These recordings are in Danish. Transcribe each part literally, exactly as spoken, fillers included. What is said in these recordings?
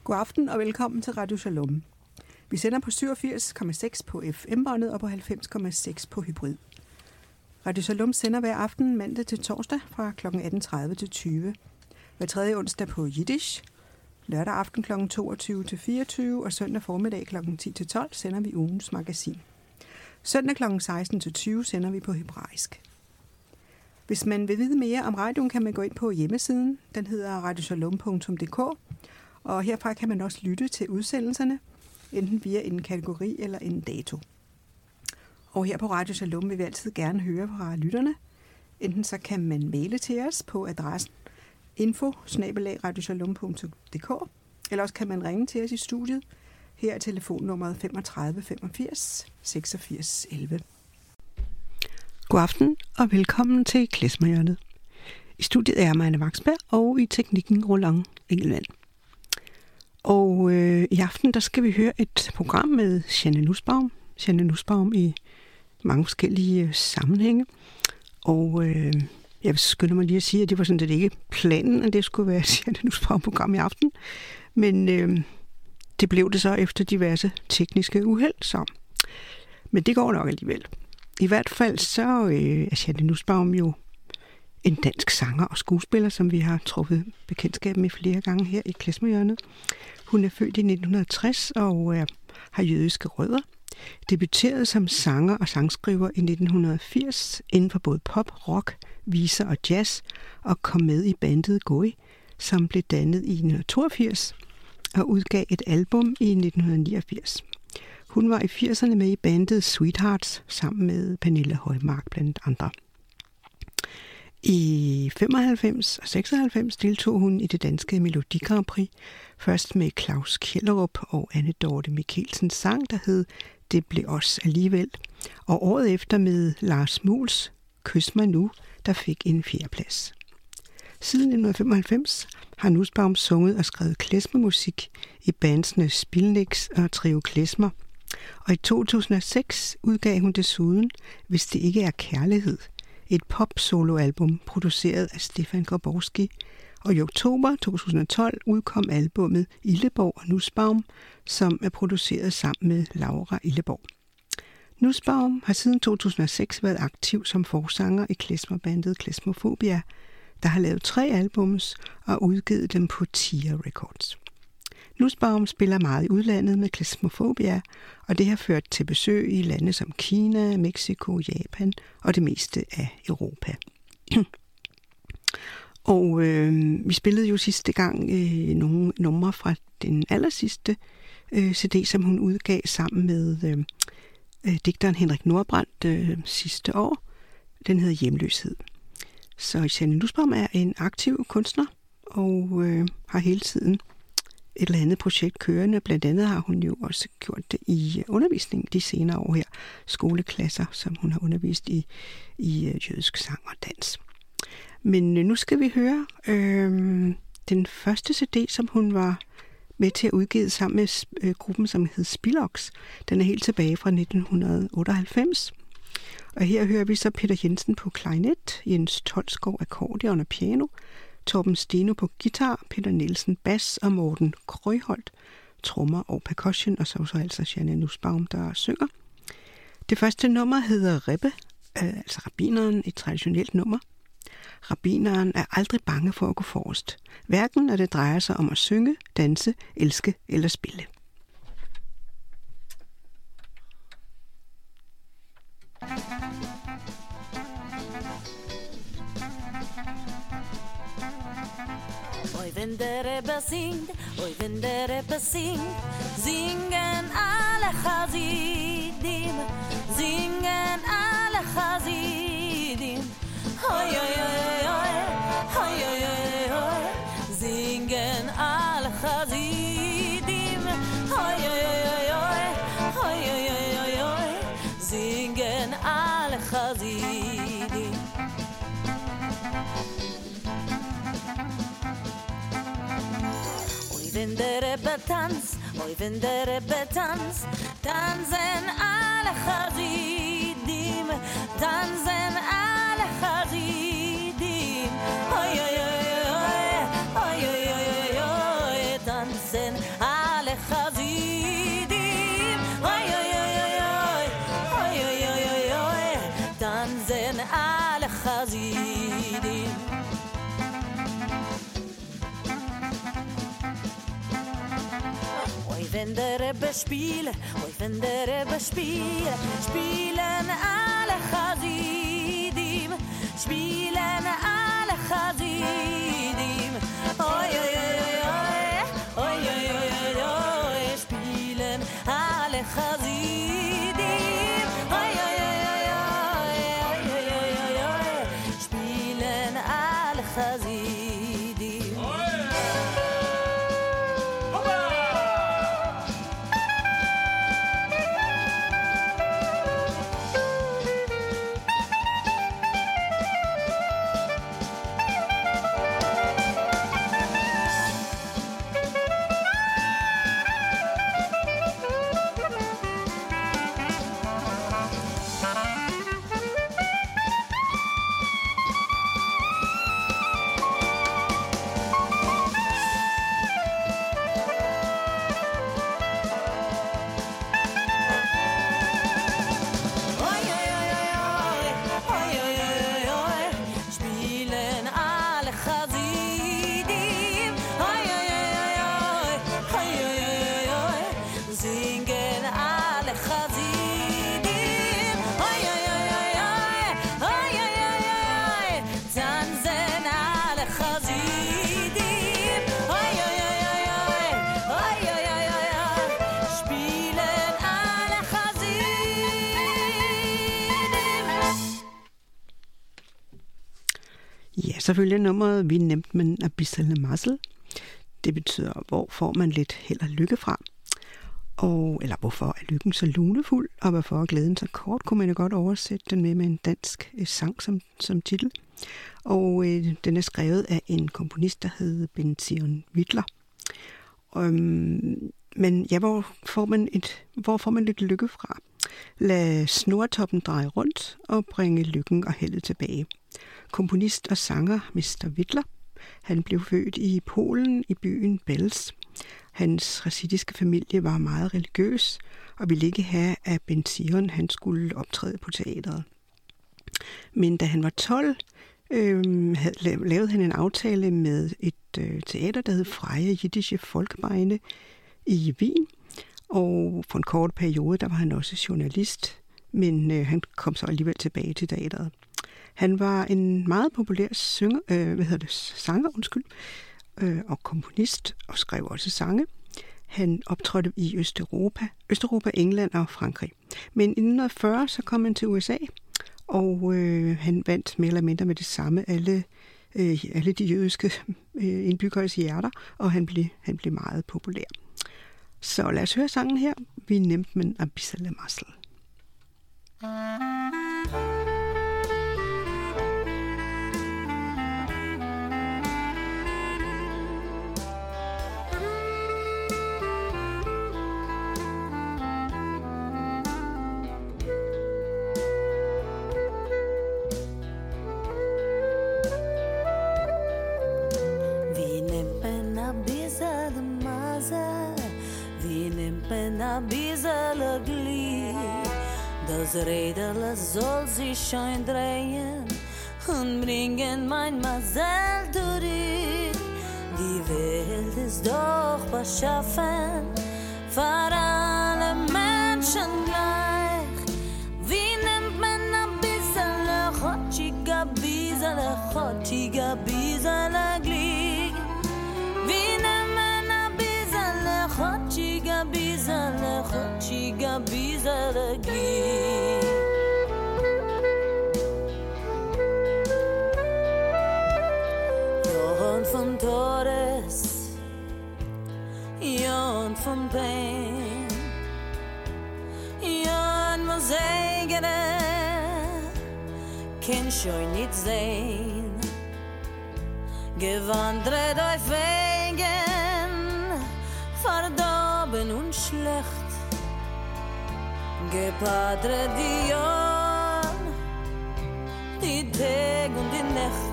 God aften og velkommen til Radio Shalom. Vi sender på syvogfirs komma seks på F M-båndet og på halvfems komma seks på hybrid. Radio Shalom sender hver aften mandag til torsdag fra kl. atten tredive til tyve. Hver tredje onsdag på Yiddish. Lørdag aften kl. toogtyve til fireogtyve og søndag formiddag kl. ti til tolv sender vi ugens magasin. Søndag kl. seksten til tyve sender vi på hebraisk. Hvis man vil vide mere om radioen, kan man gå ind på hjemmesiden. Den hedder radioshalom punktum d k, og herfra kan man også lytte til udsendelserne, enten via en kategori eller en dato. Og her på Radio Shalom vil vi altid gerne høre fra lytterne. Enten så kan man maile til os på adressen info bindestreg radioshalom punktum d k, eller også kan man ringe til os i studiet. Her er telefonnummeret femogtredive femogfirs seksogfirs elleve. God aften og velkommen til Klezmerhjørnet. I studiet er Marianne Vaksberg og i teknikken Roland Engelmann. Og øh, i aften der skal vi høre et program med Jeanne Nussbaum. Jeanne Nussbaum i mange forskellige øh, sammenhænge. Og øh, jeg vil skynde mig lige at sige, at det var sådan set ikke planen, at det skulle være et Jeanne Nussbaum-program i aften. Men øh, det blev det så efter diverse tekniske uheld. Så. Men det går nok alligevel. I hvert fald så øh, er Jeanne Nussbaum jo en dansk sanger og skuespiller, som vi har truffet bekendtskab med flere gange her i Klezmerhjørnet. Hun er født i nitten tres og øh, har jødiske rødder. Debuterede som sanger og sangskriver i nitten firs inden for både pop, rock, viser og jazz, og kom med i bandet Goi, som blev dannet i nitten toogfirs og udgav et album i nitten niogfirs. Hun var i firserne med i bandet Sweethearts sammen med Pernille Højmark blandt andre. I femoghalvfems og seksoghalvfems deltog hun i det danske Melodi Grand Prix, først med Claus Kjellerup og Anne Dorte Michelsens sang, der hed Det blev os alligevel, og året efter med Lars Muhls Kys mig nu, der fik en fjerdeplads. Siden nitten femoghalvfems har Nussbaum sunget og skrevet klezmermusik i bandsene Spilnix og Trio Klezmer, og i to tusind og seks udgav hun desuden Hvis det ikke er kærlighed, et pop-soloalbum produceret af Stefan Grabowski, og i oktober to tusind og tolv udkom albummet Illeborg og Nussbaum, som er produceret sammen med Laura Illeborg. Nussbaum har siden to tusind og seks været aktiv som forsanger i klezmerbandet Klezmerphobia, der har lavet tre albums og udgivet dem på Tia Records. Nussbaum spiller meget i udlandet med Klezmerphobia, og det har ført til besøg i lande som Kina, Mexico, Japan og det meste af Europa. Og øh, vi spillede jo sidste gang øh, nogle numre fra den allersidste øh, C D, som hun udgav sammen med øh, øh, digteren Henrik Nordbrandt øh, sidste år. Den hedder Hjemløshed. Så Jeanne Nussbaum er en aktiv kunstner og øh, har hele tiden et eller andet projekt kørende. Blandt andet har hun jo også gjort det i undervisning de senere år her. Skoleklasser, som hun har undervist i, i jødisk sang og dans. Men nu skal vi høre øh, den første C D, som hun var med til at udgive sammen med øh, gruppen, som hed Spilox. Den er helt tilbage fra nitten otteoghalvfems. Og her hører vi så Peter Jensen på klarinet, Jens Tolsgaard akkordeon og piano, Torben Steno på guitar, Peter Nielsen bas og Morten Krøjholdt trommer og percussion, og så så altså Jeanne Nussbaum, der synger. Det første nummer hedder Rebbe, øh, altså rabbineren, et traditionelt nummer. Rabbineren er aldrig bange for at gå forrest, hverken når det drejer sig om at synge, danse, elske eller spille. Oi, wenn der Rebbe singt, oi, wenn der Rebbe singt, singen alle Chassidim, singen alle Chassidim. Oi, oi, oi, oi, oi, oi, oi, oi, singen alle Chassidim. Oi, oi, oi, oi, oi, oi, oi, oi, oi, singen alle Chassidim. Wenn der Rebbe tanzt, oi, wenn der Rebbe tanzt, tanzen alle Chassidim, tanzen alle Chassidim. Oi, oi, oi, oi, oi, oi, oi, oi, tanzen tanzen alle Chassidim. Oi, wenn der Rebbe spiele, oi, wenn der Rebbe spiele, spielen alle Chassidim, spielen alle Chassidim. Oi, oi, oi, oi, oi, oi, oi, oi, spielen alle Chassidim. Oi, oi, oi, oi, oi, oi, oi, oi, spielen alle Chassidim. Så følger nummeret Vi nemt men a bissel massel. Det betyder, hvor får man lidt held og lykke fra. Og, eller hvorfor er lykken så lunefuld, og hvorfor er glæden så kort, kunne man jo godt oversætte den med med en dansk øh, sang som, som titel. Og øh, den er skrevet af en komponist, der hed Ben-Zion Wittler. Um, men ja, hvor får, man et, hvor får man lidt lykke fra? Lad snortoppen dreje rundt og bringe lykken og heldet tilbage. Komponist og sanger mister Wittler. Han blev født i Polen i byen Belz. Hans rasidiske familie var meget religiøs og ville ikke have, at Ben-Zion han skulle optræde på teateret. Men da han var tolv, øh, lavede han en aftale med et øh, teater, der hed Freie Jiddische Volksbeine i Wien. Og for en kort periode, der var han også journalist, men øh, han kom så alligevel tilbage til teateret. Han var en meget populær synger, øh, hvad hedder det, sanger, undskyld, øh, og komponist, og skrev også sange. Han optrådte i Østeuropa, Østeuropa, England og Frankrig. Men i nitten fyrre så kom han til U S A, og øh, han vandt mere eller mindre med det samme alle, øh, alle de jødiske øh, indbyggeres hjerter, og han blev, han blev meget populær. Så lad os høre sangen her. Vi nemt men a bissel massel. A bissel Glück, das Räderle soll sich schon drehen und bringen mein Masel zurück. Die Welt ist doch beschaffen für alle Menschen gleich. Wie nimmt man a bissel Chotschig, a bissel Chotschig, a bissel Glück? Wie nimmt man a bissel Chotschig, a bissel Chotschig, a bissel Glück? Johann von Torres, Johann von Pain, Johann muss eigene, kann schon nicht sehen, gewandert auf Wegen, verdorben und schlecht, gepadret die Jahr, die Tag und die Nacht.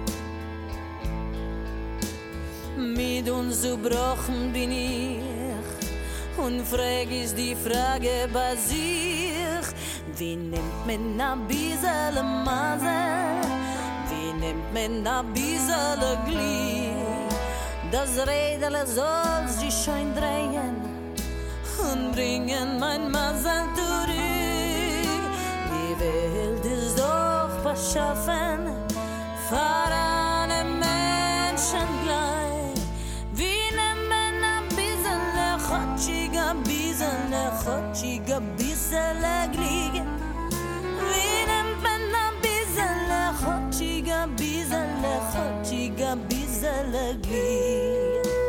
Mit uns so brochen bin ich und frag ist die Frage bei sich, Wie nimmt man a bissele Mazel? Wie nimmt man a bissele Glied? Das Rädele soll sich schön drehen und bringen mein Mazel zurück. Die Welt ist doch verschaffen für alle Menschen gleich. Wie nimmt man a bissele Chotschig, a bissele Chotschig, a bissele Glied? Wie nimmt man a bissele Chotschig, a bissele Chotschig, a bissele Glied?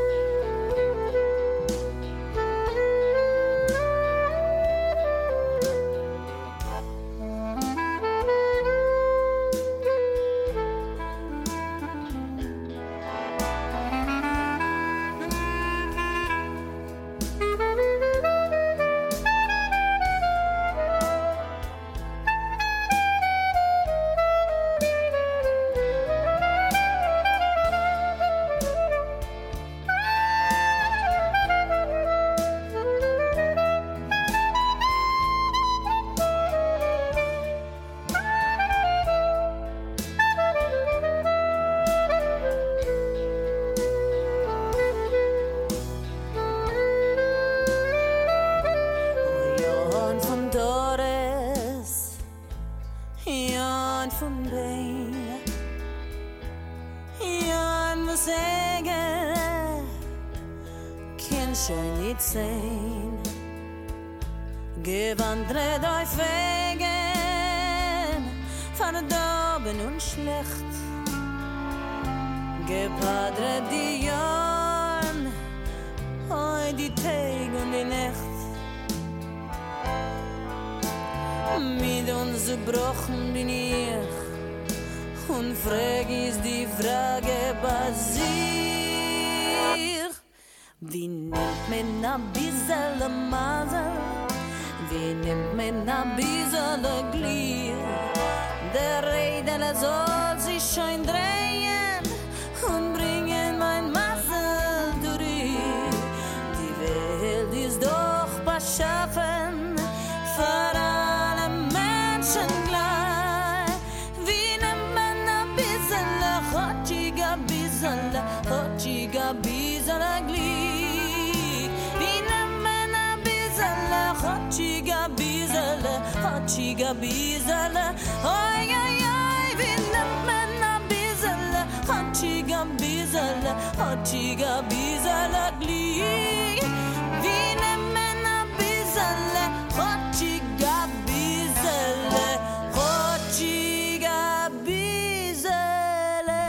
Gewandert auf Wegen, verdorben und schlecht, gepadret die Jahren, heu die Tag und die Nacht. Mit uns gebrochen bin ich und frag ist die Frage bei sich. Wie nimmt man a bissele Mazel? Wie nimmt man a bissele Glied? Der Rädele soll sich schön drehen und bringen mein Mazel zurück. Die Welt ist doch beschaffen für alle Menschen gleich. Wie nimmt man a bissele Chotschig, a bissele Chotschig, a bissele Glied? Wie nimmt man a bissele Chotschig, a bissele Chotschig, a bissele, oi, oi, oi. Wie nimmt man a bissele Chotschig, a bissele Chotschig, a bissele Glied? Wie nimmt man a bissele Chotschig, a bissele Chotschig, a bissele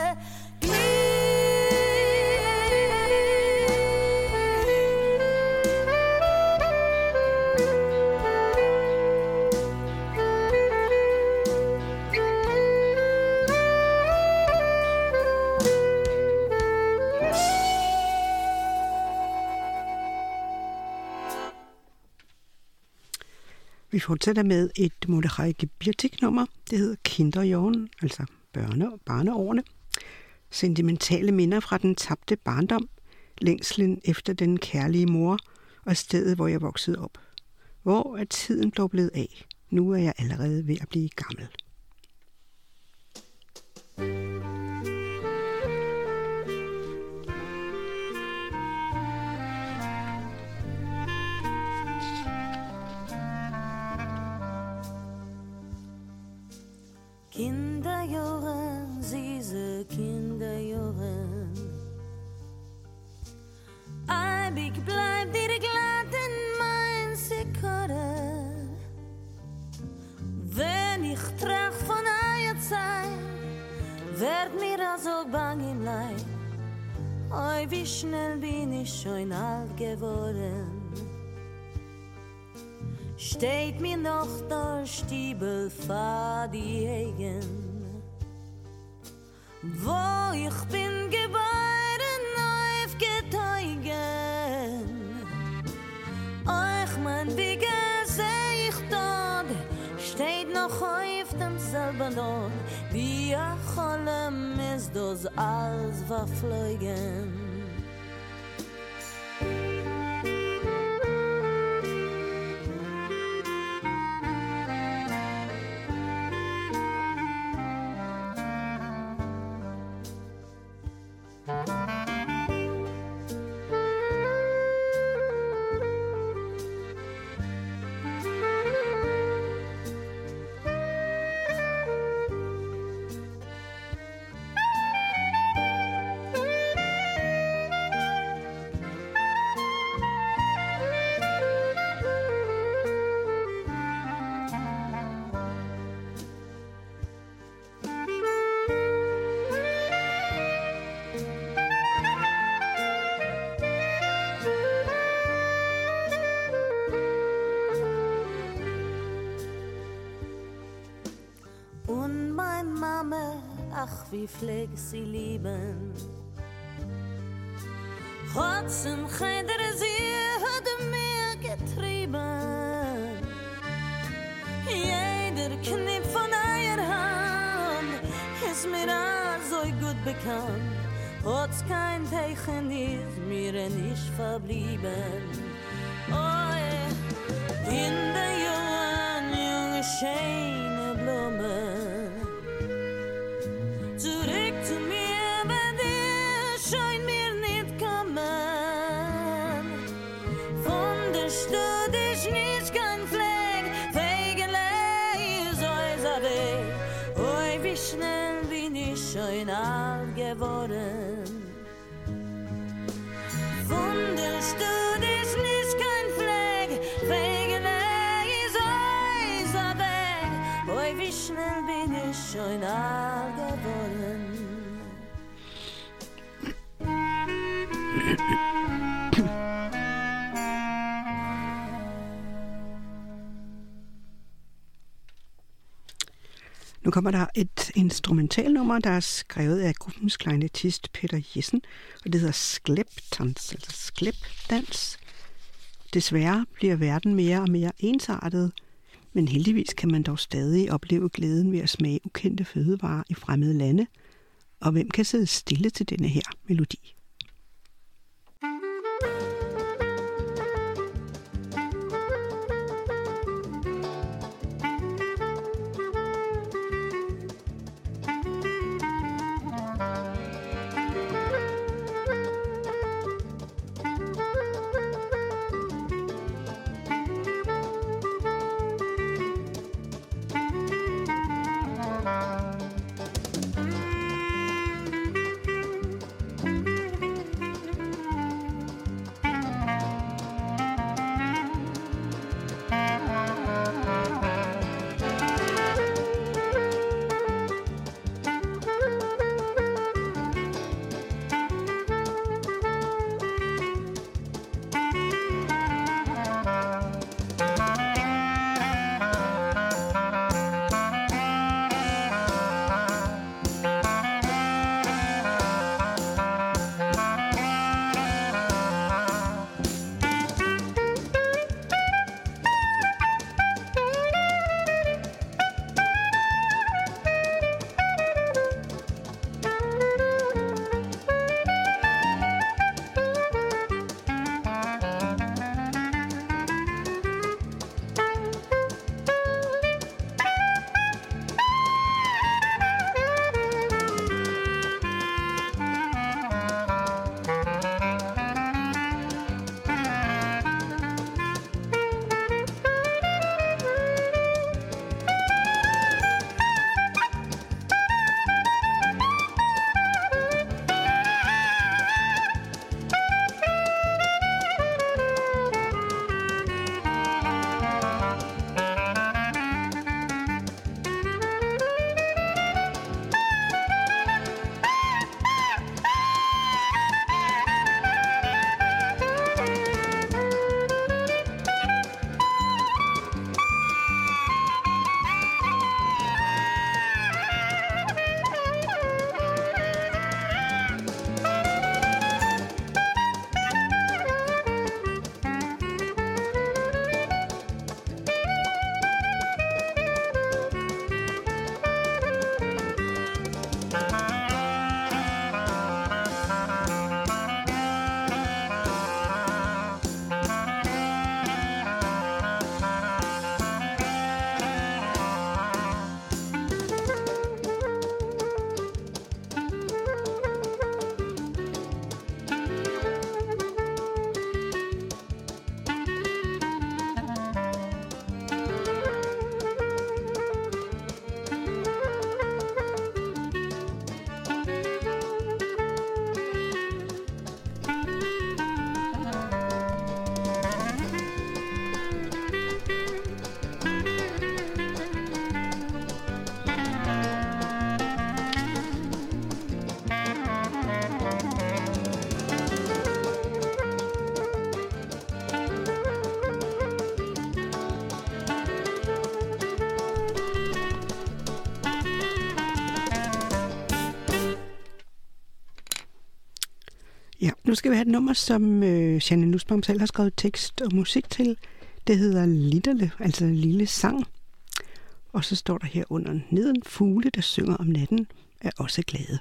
Vi fortsætter med et Mordechai Gebirtig-nummer. Det hedder Kinderjahren, altså børne- og barneårene. Sentimentale minder fra den tabte barndom, længslen efter den kærlige mor og stedet, hvor jeg voksede op. Hvor er tiden dog blevet af? Nu er jeg allerede ved at blive gammel. Kinderjahren, süße Kinderjahren. Eibig bleibt dir glatt in mein Sekore. Wenn ich trach von eurer Zeit, werd mir also bang im Leib. Oi, wie schnell bin ich schon alt geworden. Steht mir noch der Stiebel vor die Augen, wo ich bin geboren, aufgeteugen. Euch mein Wege seh ich dort, steht noch auf dem selben Ort, wie a Cholem ist das alles verflogen. Mama, ach wie pfleg sie lieben. Trotz im Cheder sie hat mir getrieben. Jeder Knipp von eurer Hand ist mir so gut bekannt. Trotz kein Zeichen ist mir nicht verblieben. Oh, in der jungen, junge, schöne Blumen. Zurück zu mir, wenn dir scheint mir nicht kommen. Von der Stadt ist nicht kein Fleck, Wegelei ist unser Weg. Oh, wie schnell bin ich schon alt geworden. Von der Stadt ist nicht kein Fleck, Wegelei ist unser Weg. Oh, wie schnell bin ich schon alt geworden. Nu kommer der et instrumentalnummer, der er skrevet af gruppens klarinettist Peter Jessen, og det hedder Skleptans, altså sklepdans. Desværre bliver verden mere og mere ensartet, men heldigvis kan man dog stadig opleve glæden ved at smage ukendte fødevarer i fremmede lande, og hvem kan sidde stille til denne her melodi? Nu skal vi have et nummer, som øh, Jeanne Nussbaum selv har skrevet tekst og musik til. Det hedder Litterle, altså Lille Sang. Og så står der her under neden, fugle, der synger om natten, er også glade.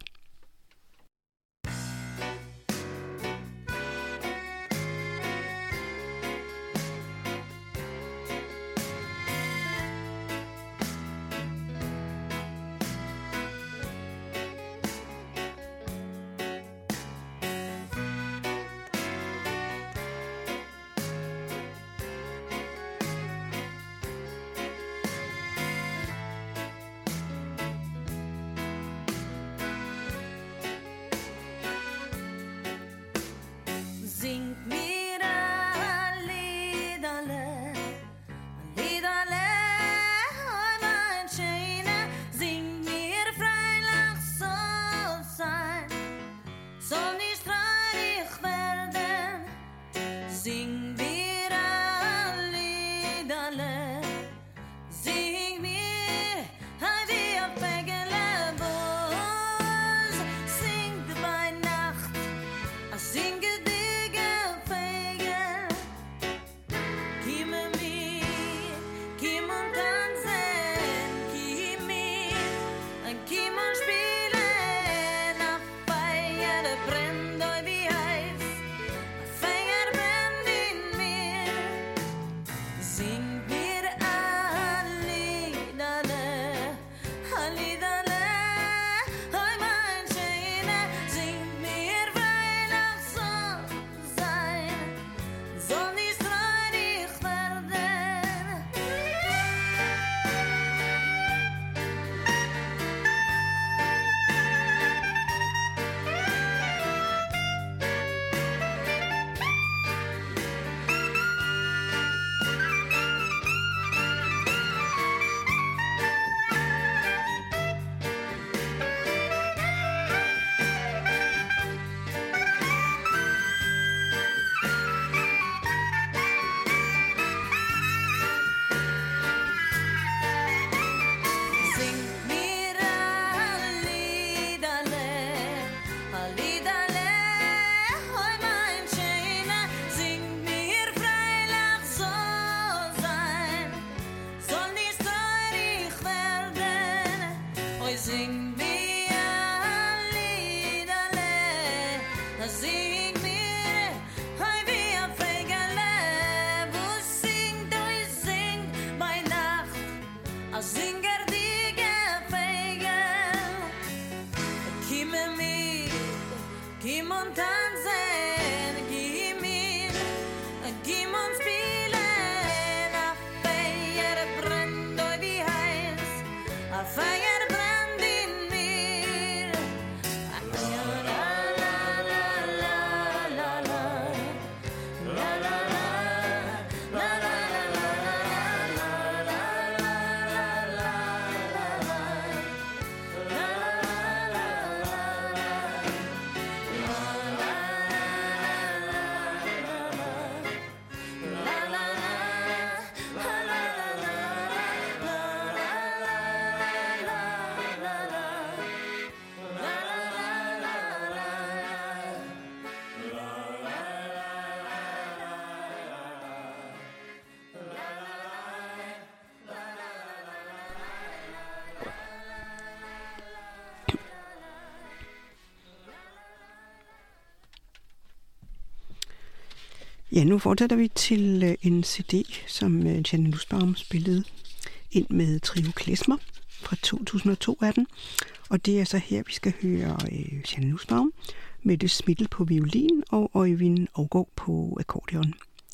Ja, nu fortsætter vi til en C D, som Jeanne Nussbaum spillede ind med Trio Klezmer fra to tusind og to af den. Og det er så her, vi skal høre Jeanne Nussbaum, Mette Schmidl på violin og Øjvind Aagaard på akkordeon.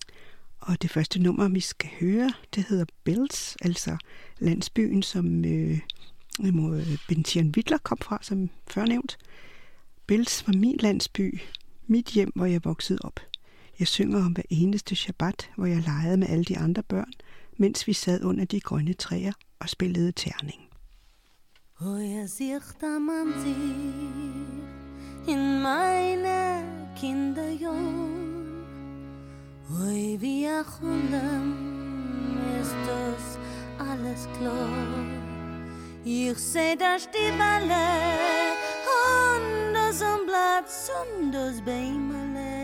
Og det første nummer, vi skal høre, det hedder Bells, altså landsbyen, som øh, Bentian Wittler kom fra, som før nævnt. Bells var min landsby, mit hjem, hvor jeg voksede op. Jeg synger om hver eneste shabbat, hvor jeg legede med alle de andre børn, mens vi sad under de grønne træer og spillede terning. Oh, jeg sigter man sich in meine Kinderjugend. Oh, wie ich Hulem ist das alles klar. Ich seh das Stiebele und das Umblatt und das Beimele.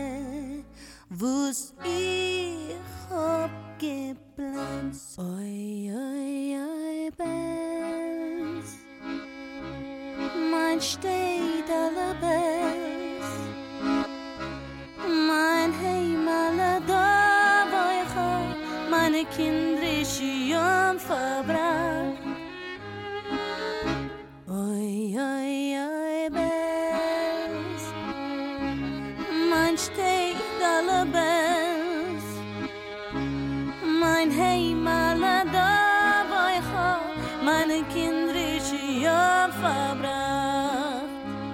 was ich hab geplant. Oi, oi, oi, Bells, mein steht alle Bells, mein Heimal da, wo ich hab meine kindrische Jung verbracht. Oi, oi, oi, Bells, mein steht alle Bells, mein Heimal da, wo ich hab meine kindrische Jung verbracht.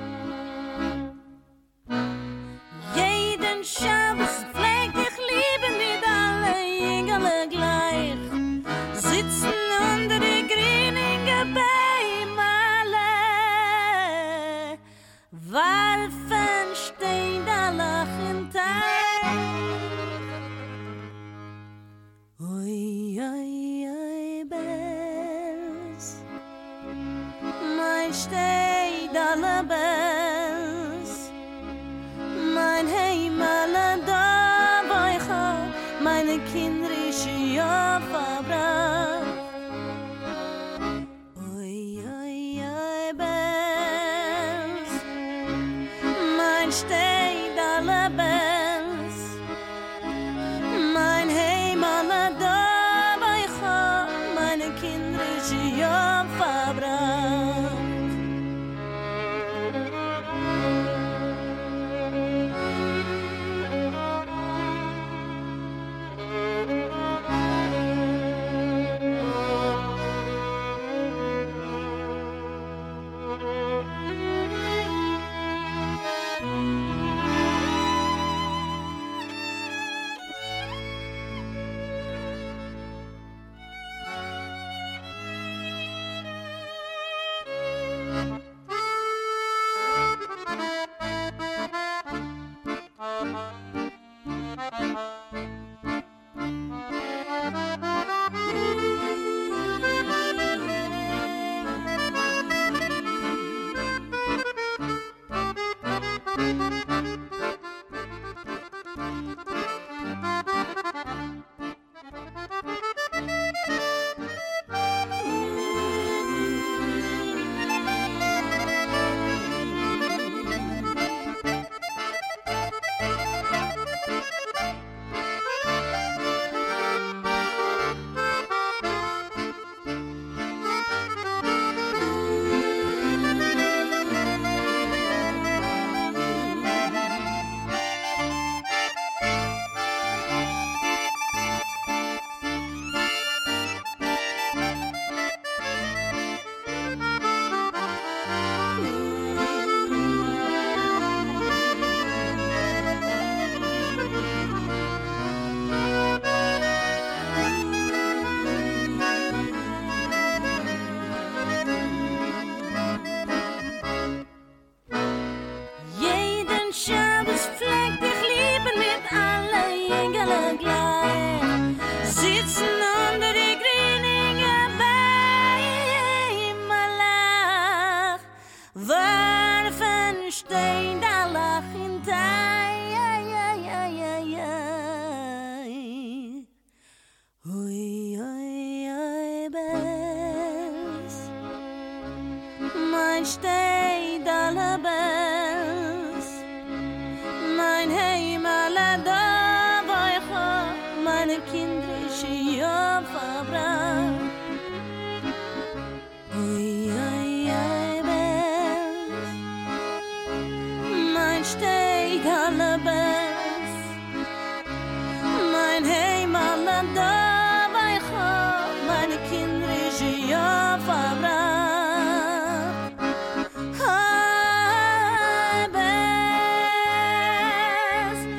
Jeden Schabes pflegt ich lieben mit alle Engel gleich, sitzen unter die grünen Bäume, warfen stehen da lachen Teich. Oi, oi, oi, Bells, mein steht alle Bells, mein Heimal da, wo ich hab meine kindrische Jahr verbracht. Oi, oi, oi, Bells, mein steht alle Bells, mein Heimal da, wo ich hab meine kindrische Jahr verbracht.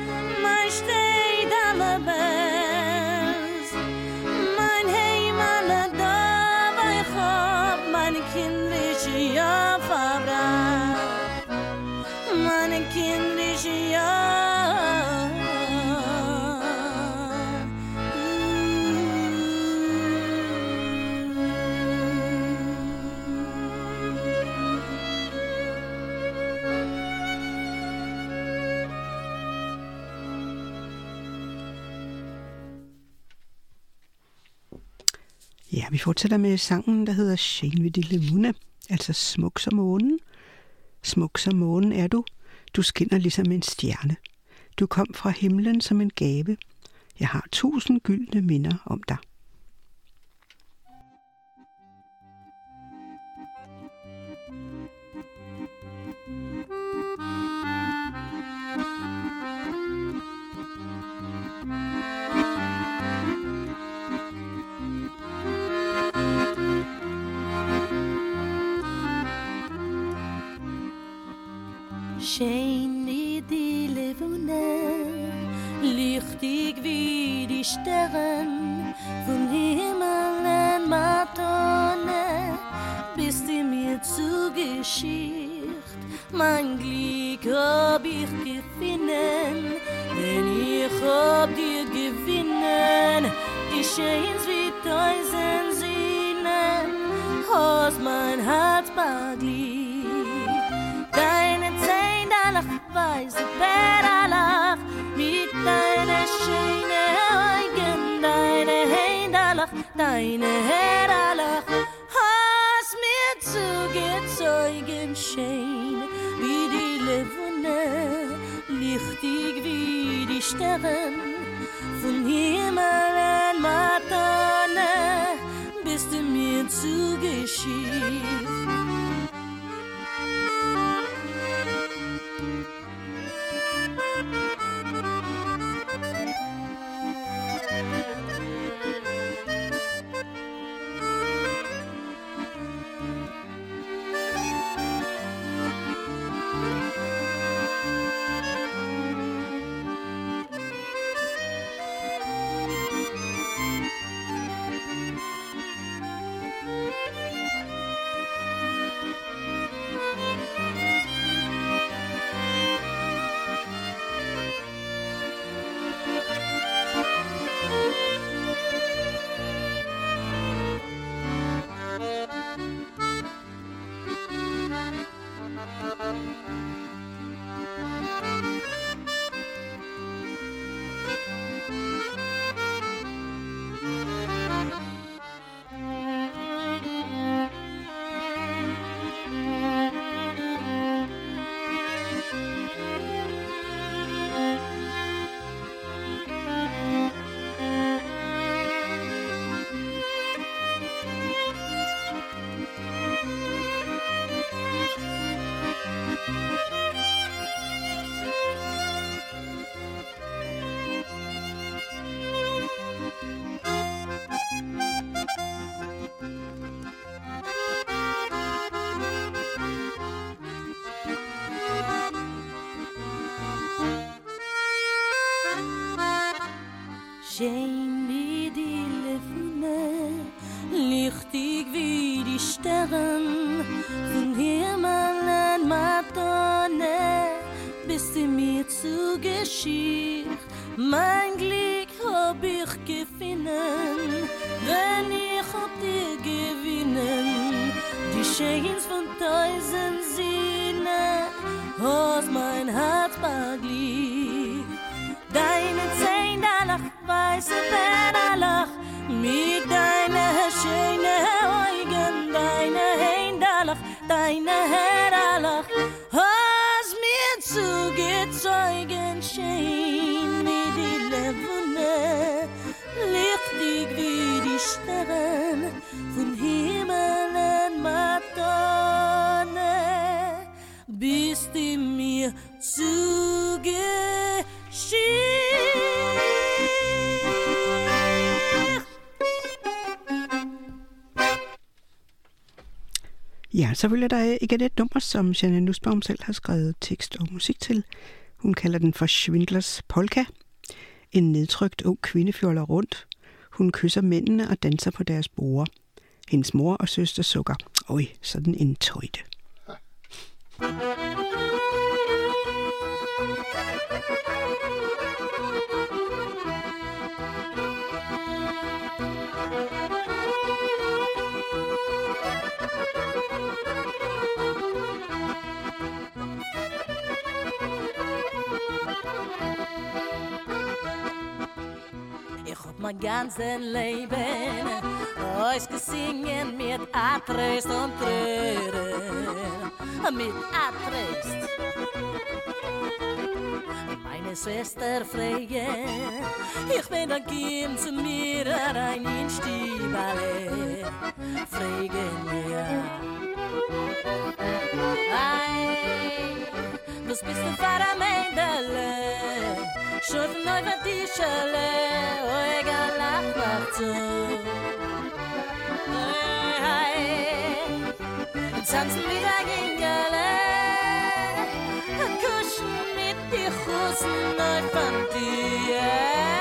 Mein Ja, vi fortsætter med sangen, der hedder Shane ved de Levune, altså Smuk som månen. Smuk som månen er du. Du skinner ligesom en stjerne. Du kom fra himlen som en gave. Jeg har tusind gyldne minder om dig. Schön wie die Levune, lichtig wie die Sterne, von Himmel und Matone, bist du mir zugeschicht. Mein Glück hab ich gefunden, denn ich hab dir gewinnen. Die Schöns wie tausend Sühnen, hast mein Herz beglückt. Weiße Perlach mit deiner schönen Augen, deine Hände, deine Herrlach, hast mir zugezogen, schön wie die Levune, lichtig wie die Sterne, von Himmel und Matone, bist du mir zugeschickt. Schön wie die Levune, lichtig wie die Sterne, von Himmel und Matone, bist du mir zugeschickt. Mein Glück hab ich gefunden, wenn ich hab dir gewinnen. Die Schöns von tausend Sinnen, hast mein Herz beglückt. Deine Zähne weiße Perlach, mit deiner schönen Augen, deine Hände, deine Herrlach, hast mir zugezogen, schön wie die Levune, lichtig wie die Sterne, von Himmel und Matone, bist du mir zugeschickt. Ja, så følger der igen et nummer, som Jeanne Nussbaum selv har skrevet tekst og musik til. Hun kalder den for Schwindlers Polka. En nedtrykt ung kvinde fjoller rundt. Hun kysser mændene og danser på deres borde. Hendes mor og søster sukker. Øj, sådan en tøjte. mein ganzen Leben. Euch gesingen mit Atrest und Tränen, mit Atrest. Meine Schwester Freie, ich bin da kim zu mir rein in Stiebale. Frage mir, ei, was bist du für ein Mädele? Schuf neu für die Schale, oh egal, lach mach zu. Tanzen wie der Gingele, kuschen mit die Hosen neu von dir.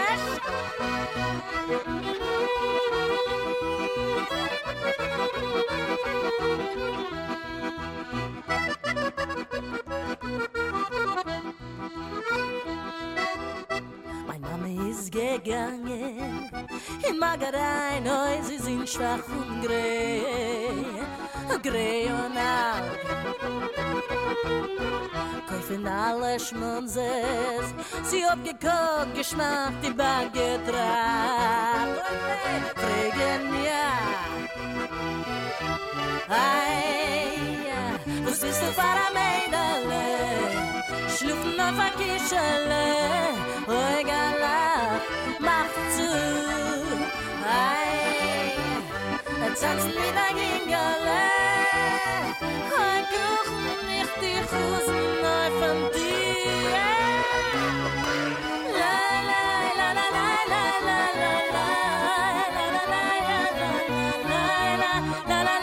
Mein Name ist gegangen, in Magarein, oh, sie sind schwach und grey. Grey und alt Käufen alle Schmunzes Sie abgekocht, Geschmack, die Bank getragen Fragen ja Ei, was bist du für ein Mädele? Schlufen auf ein Kischele Oh, egal, mach zu Ei, tanzen mit ein Gingele Ein Kuchen, nicht die Hosen neu von dir La la la la la la la la la la la la la la la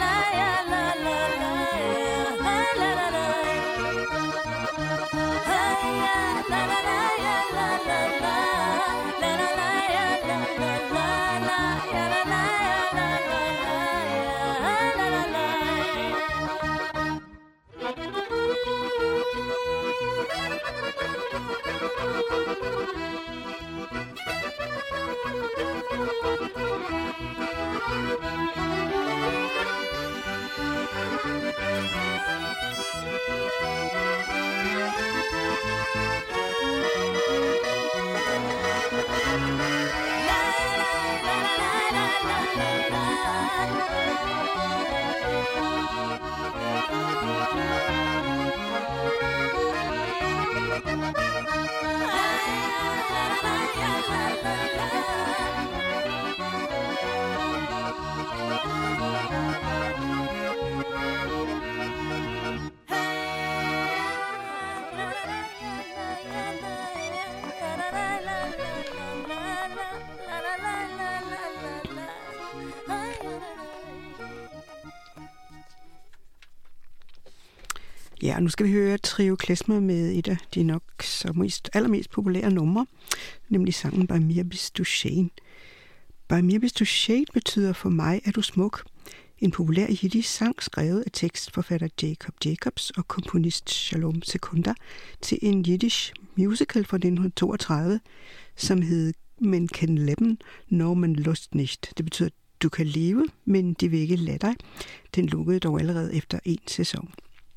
Ja, nu skal vi høre Trio Klezmer med et af de nok så mest, allermest populære numre, nemlig sangen Bei mir bist du schön. Bei mir bist du schön betyder for mig er du smuk. En populær jiddisch sang skrevet af tekstforfatter Jacob Jacobs og komponist Shalom Secunda til en jiddisch musical fra nitten toogtredive, som hed Men kan leben, når man lust nicht. Det betyder, du kan leve, men de vil ikke lade dig. Den lukkede dog allerede efter en sæson.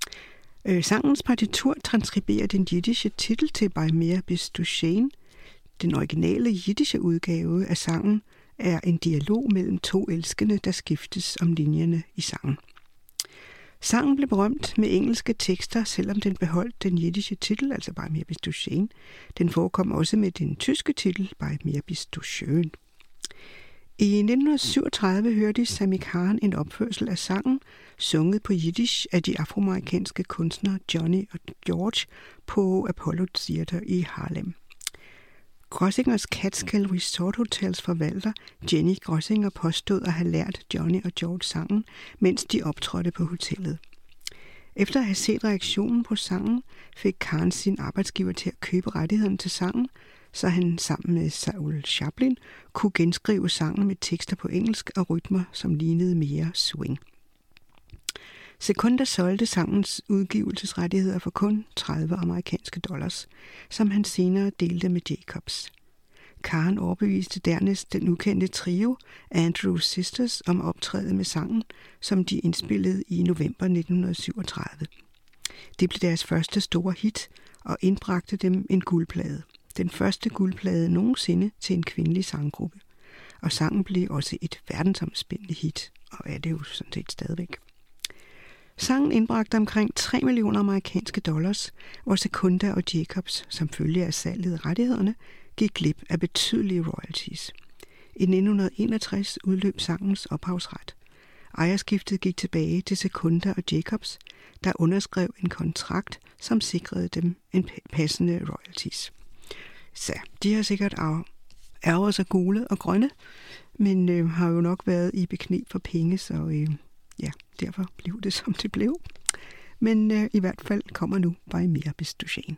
Øh, sangens partitur transkriberer den jiddische titel til Bei mir bist du schön. Den originale jiddische udgave af sangen er en dialog mellem to elskende, der skiftes om linjerne i sangen. Sangen blev berømt med engelske tekster, selvom den beholdt den jiddische titel, altså Bei mir bist du schön. Den forekom også med den tyske titel Bei mir bist du schön. I nitten syvogtredive hørte Sammy Cahn en opførsel af sangen, sunget på jiddisch af de afroamerikanske kunstnere Johnny og George på Apollo Theater i Harlem. Grossingers Catskill Resort Hotels forvalter Jenny Grossinger påstod at have lært Johnny og George sangen, mens de optrådte på hotellet. Efter at have set reaktionen på sangen, fik Cahn sin arbejdsgiver til at købe rettigheden til sangen, så han sammen med Saul Chaplin kunne genskrive sangen med tekster på engelsk og rytmer, som lignede mere swing. Secunda solgte sangens udgivelsesrettigheder for kun tredive amerikanske dollars, som han senere delte med Jacobs. Cahn overbeviste dernæst den ukendte trio Andrew Sisters om optræde med sangen, som de indspillede i november nitten syvogtredive. Det blev deres første store hit og indbragte dem en guldplade. Den første guldplade nogensinde til en kvindelig sanggruppe. og sangen blev også et verdensomspændende hit, og er det jo sådan set stadigvæk. Sangen indbragte omkring tre millioner amerikanske dollars, hvor Secunda og Jacobs, som følge af salget af rettighederne, gik glip af betydelige royalties. I nitten enogtres udløb sangens ophavsret. Ejerskiftet gik tilbage til Secunda og Jacobs, der underskrev en kontrakt, som sikrede dem en passende royalties. Så de har sikkert ærget sig gule og grønne, men øh, har jo nok været i bekneb for penge, så øh, ja, derfor blev det, som det blev. Men øh, i hvert fald kommer nu By Mir Bist Du Schön.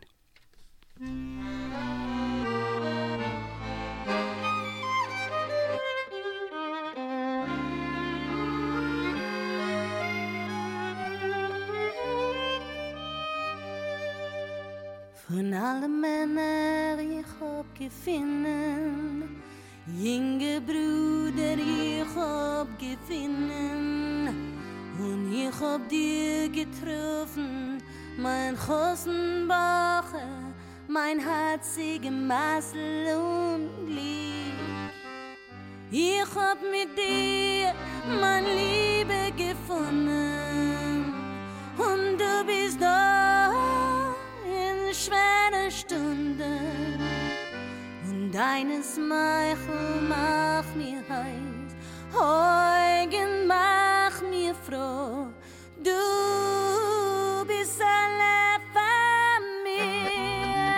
Von alle Männer ich hab gefunden, jinge Brüder ich hab gefunden, und ich hab dir getroffen, mein Chosenbacher, mein herzige Massel und Glück. Ich hab mit dir mein Liebe gefunden, und du bist da in schwere Stunden, und deine Smeichel macht mir heiß, Augen mach mir froh, du bist alle von mir.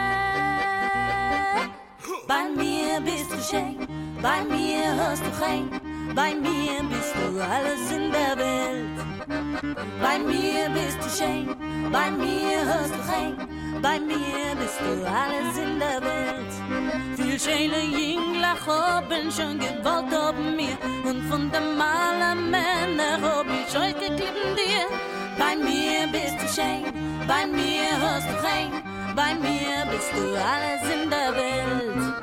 Bei mir bist du schön, bei mir hast du rein, bei mir bist du alles in der Welt. Bei mir bist du schön, bei mir hast du rein, bei mir bist du alles in der Welt. Viel schöne Jünglach haben schon gewollt ob mir, und von den malen Männern hab ich euch geklebt dir. Bei mir bist du schön, bei mir hast du rein, bei mir bist du alles in der Welt.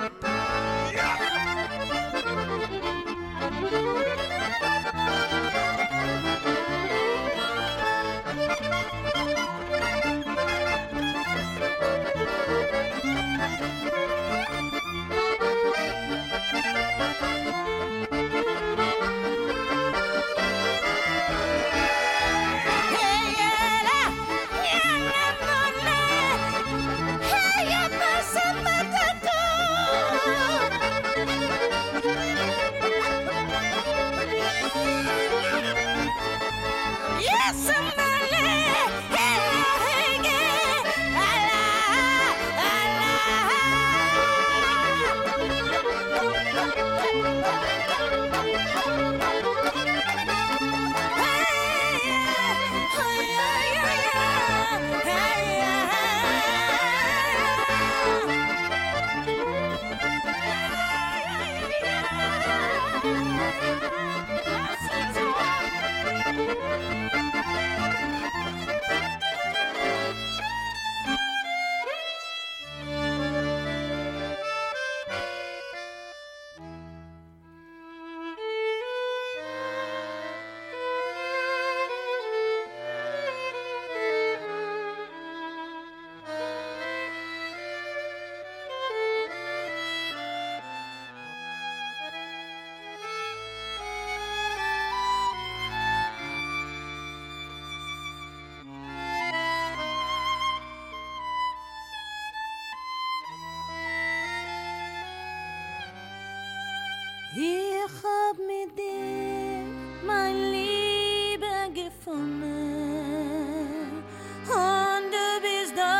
Ich hab mit dir mein Liebe gefunden, und du bist da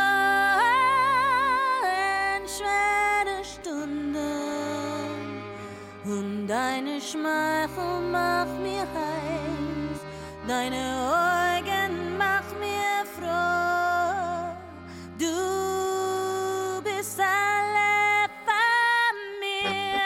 in schwere Stunden, und deine Schmeichel macht mir heiß, deine Augen macht mir froh, du bist alle von mir.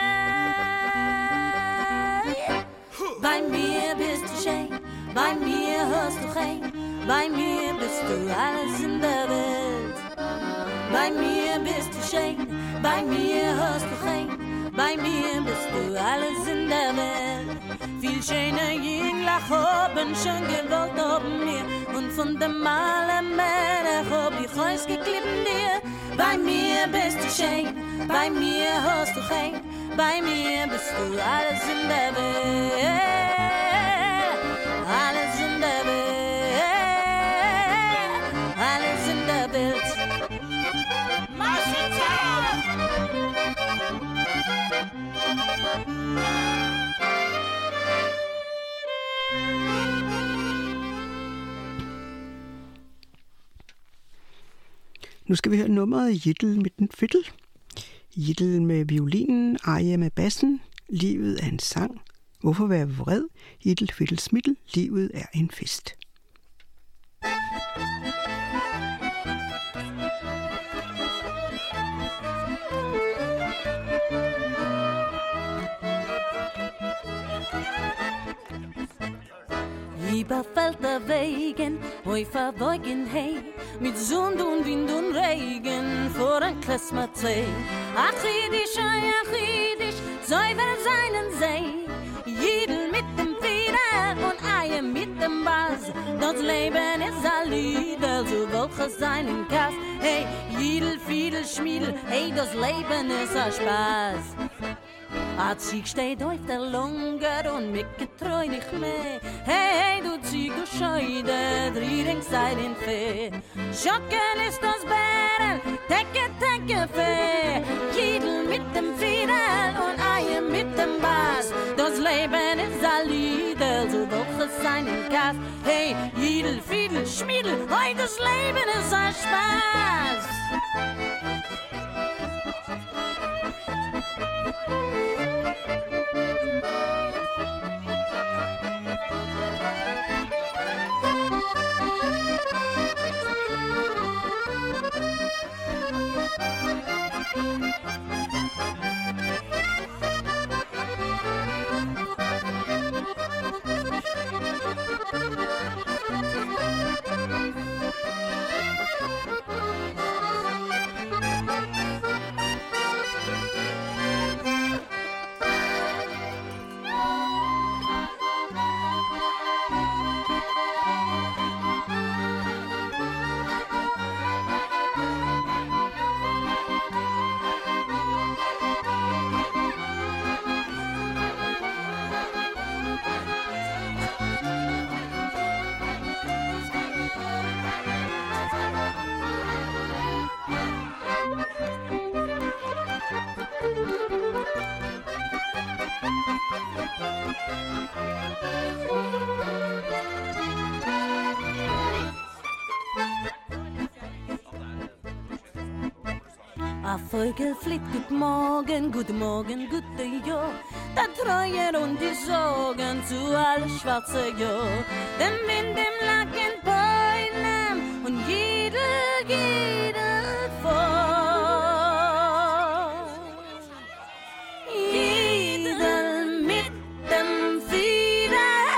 Bei mir bist du schön, bei mir hast du rein, bei mir bist du alles in der Welt. Bei mir bist du schön, bei mir hast du rein, bei mir bist du alles in der Welt. Viel schöne Jünglach haben schon gewollt ob mir, und von dem malen Männern hab ich euch geklebt dir. Bei mir bist du schön, bei mir hast du kein, bei mir bist du alles in der Welt, alles in der Welt, alles in der Welt. Nu skal vi høre nummeret Jiddel med den fiddle. Jiddel med violinen, Arje med bassen. Livet er en sang. Hvorfor være vred? Jiddel, fiddle, smiddel. Livet er en fest. Über Felderwegen, Häufer Beugen hey, mit Sund und Wind und Regen vor ein Klesmerzee. Achidisch, achidisch, säuber seinen See, Jiddel mit dem Fiedel und Eie mit dem Bass. Das Leben ist ein Lieder, so welches seinen Kass. Hey, Jiddel, Fiedel, Schmiedel, hey, das Leben ist ein Spaß. A Zieg steht auf der Lunger und mich getreu nicht mehr. Hey, hey, du Zieg, du Scheude, driering sei den Fee. Schocken ist das Bären, Tecke, Tecke, Fee. Jiddel mit dem Fiedel und Eie mit dem Bass. Das Leben ist ein Lieder, so welches seinen Kass. Hey, Jiddel, Fiedel, Schmiedel, hey, das Leben ist ein Spaß. A Vogel fliegt, guten Morgen, guten Morgen, gute Jahr. Da treuen und die Sorgen zu alle schwarze Jahr. Dem Wind im Lacken Beunem und Jiddel, Jiddel vor. Jiddel mit dem Fiedel,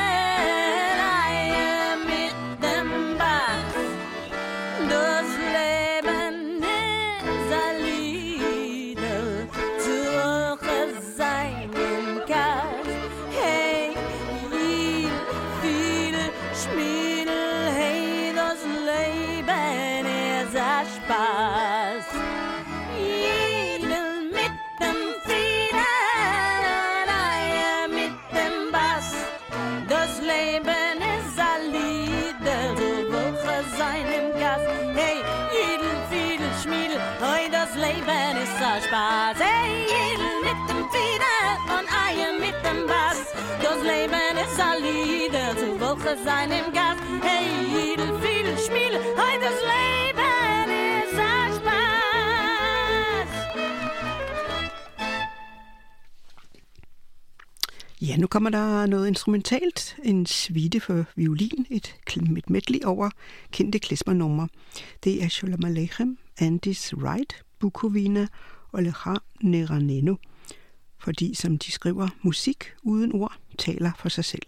Eie mit dem Bass. Das Leben ist ein Lieder, zu seinen Kass. Hey, Jiddel, Fiedel, Schmiedel, hey, das Leben ist ein Spaß. Jiddel mit dem Fiedel, Eie mit dem Bass. Das Leben ist ein Lieder, so welches seinem Gast. Hey, Jiddel, Fiedel, Schmiedel, hey, das Leben ist ein Spaß. Hey, Jiddel mit dem Fiedel und Eie mit dem Bass. Das Leben ist ein Lieder, so welches seinem Gast. Hey, Jiddel, Fiedel, Schmiedel, hey, das Leben ist ein Spaß. Ja, nu kommer der noget instrumentalt. En suite for violin, et, et medley over kendte klezmer-numre. Det er Sholom Aleichem, Andis Right, Bukovina og Lecha Neraneno. Fordi, som de skriver, musik uden ord taler for sig selv.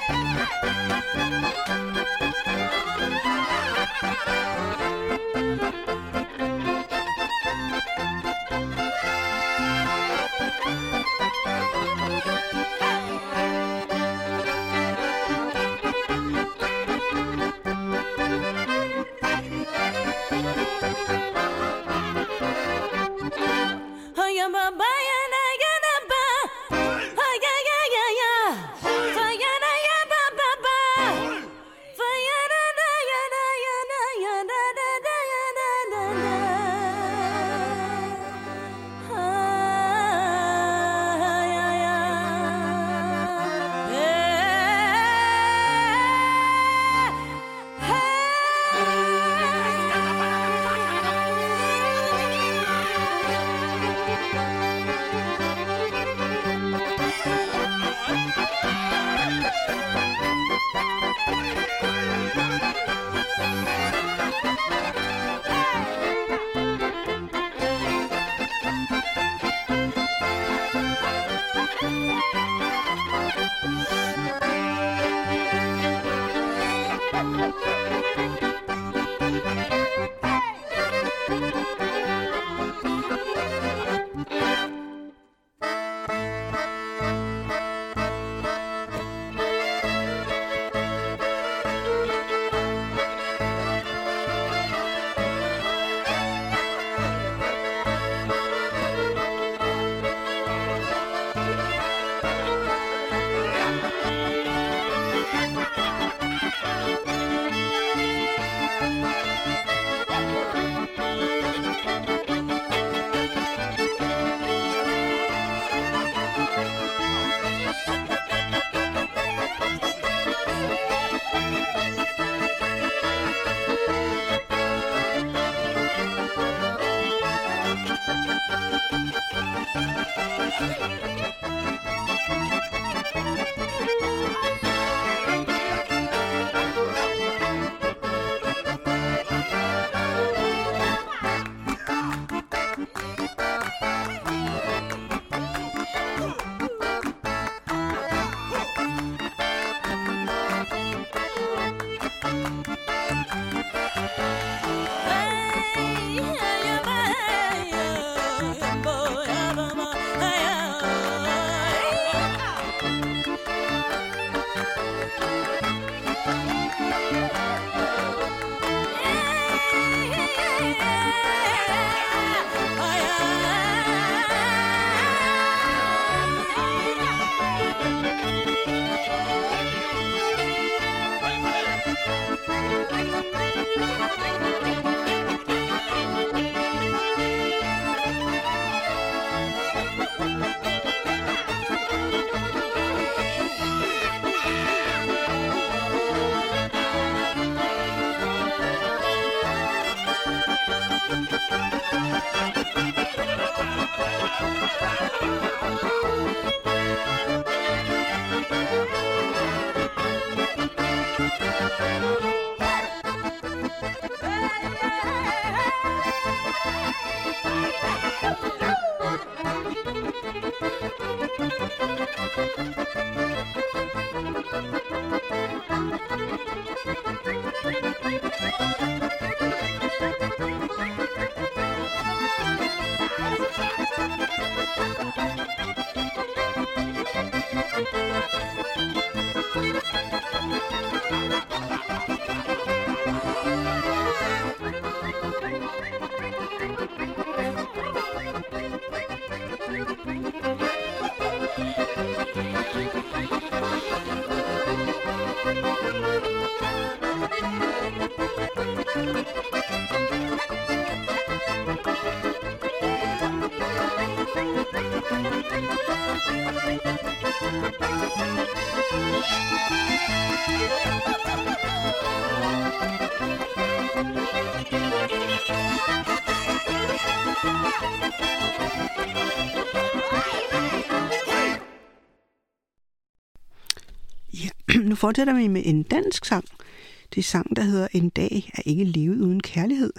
Nu fortsætter vi med en dansk sang. Det er sang, der hedder En dag er ikke levet uden kærlighed.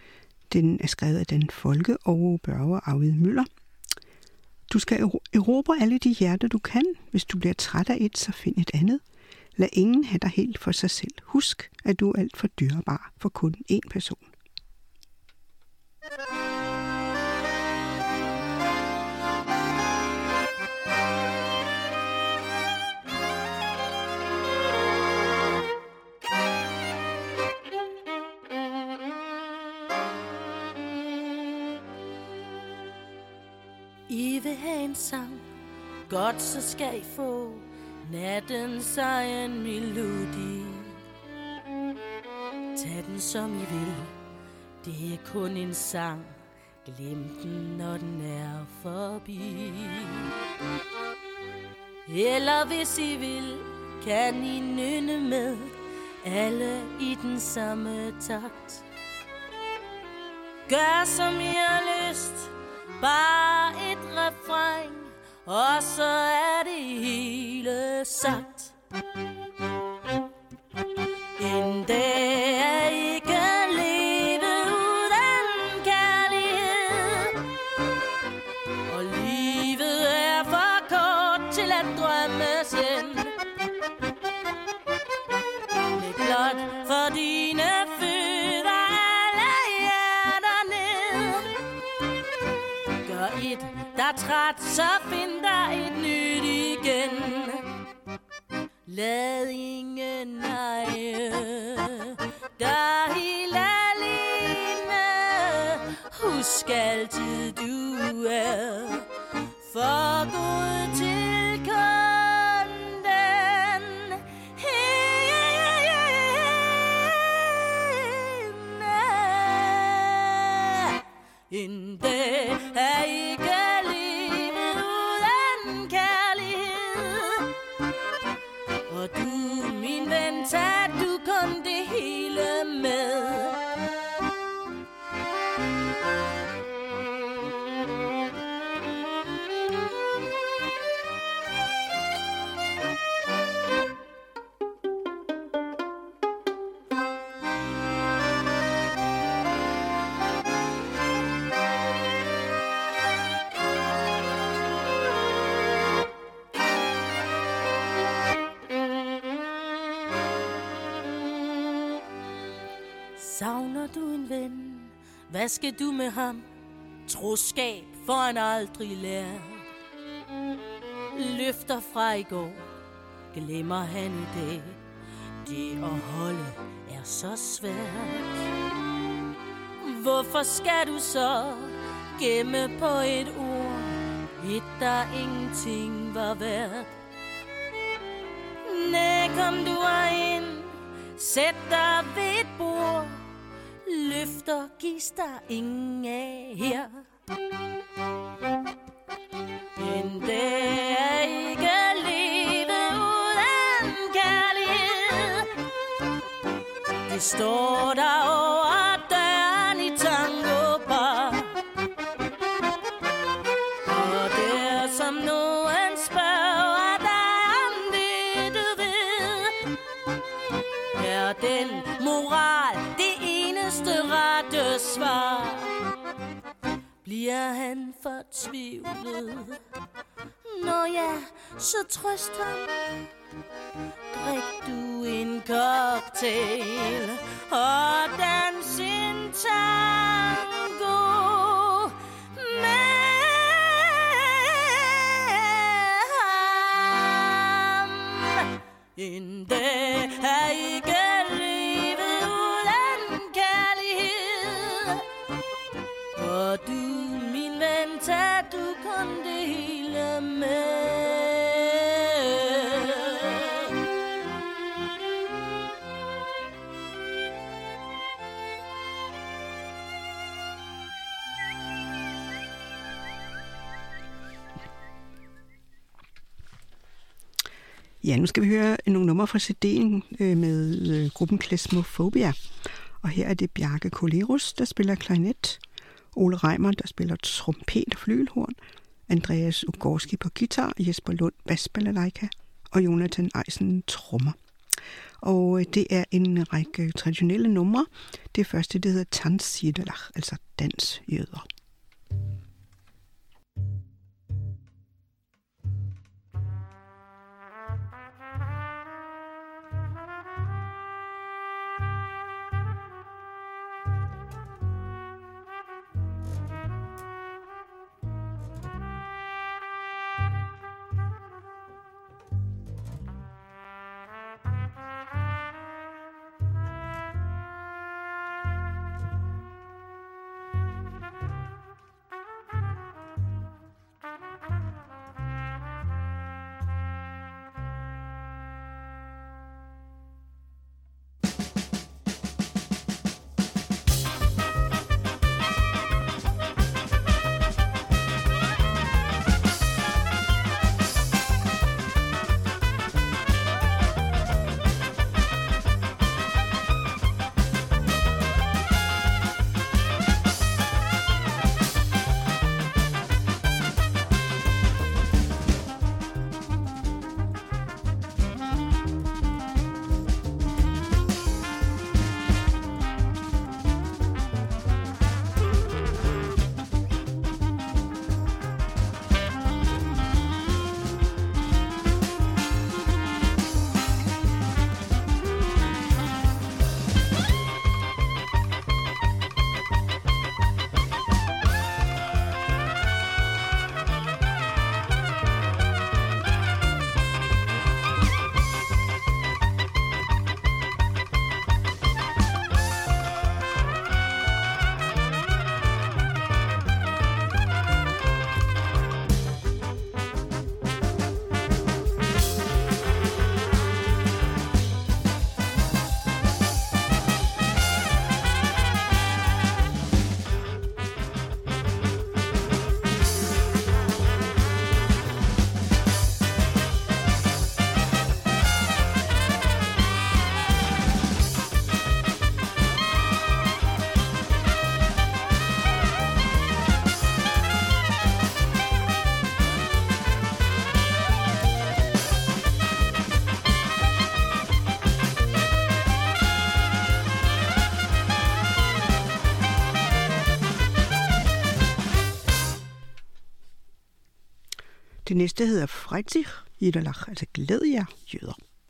Den er skrevet af Dan Folke og Børge Arvid Møller. Du skal erobre alle de hjerter, du kan. Hvis du bliver træt af et, så find et andet. Lad ingen have dig helt for sig selv. Husk, at du er alt for dyrebar for kun én person. I vil have en sang, godt så skal I få nattens egen melodi. Tag den som I vil, det er kun en sang, glem den når den er forbi. Eller hvis I vil, kan I nynne med, alle i den samme takt. Gør som I har lyst, bare et refræn, og så er det hele sagt. En dag er ikke livet uden kærlighed, og livet er for kort til at drømmes hen. Læg blot for dine fødder alle hjerter ned. Gør et, der er træt, så find dig et nyt igen. Lad ingen eje dig helt alene. Husk altid du er for god til kun den ene. En dag er ikke livet uden kærlighed, og du, min ven, tag du kun det hele med. Savner du en ven? Hvad skal du med ham? Troskab får han aldrig lært. Løfter fra i går glemmer han i dag. Det at holde er så svært. Hvorfor skal du så gemme på et ord, et der ingenting var værd? Næh, kom du ind, sæt dig ved et bord. Løfter gives der ingen af her. En dag er ikke livet uden kærlighed. Det står der over døren i Tango Bar. Og der som nogen spørger dig om det du ved, er den moral det eneste rette svar. Bliver han fortvivlet? Nå ja, så trøst ham. Drik du en cocktail og dans en tango med ham. En dag er ikke livet uden kærlighed, og du, min ven, tag du kun det hele med. Ja, nu skal vi høre nogle numre fra C D'en øh, med øh, gruppen Klesmofobia. Og her er det Bjarke Kolerus, der spiller klarinet, Ole Reimer, der spiller trompet og flyghelhorn, Andreas Ugorski på guitar, Jesper Lund bas balalaika og Jonathan Eisen trommer. Og øh, det er en række traditionelle numre. Det første, det hedder Tanzjäderlach, altså dansjøder. Det næste hedder Freut sich Jüderlach, altså glæd jer jøder.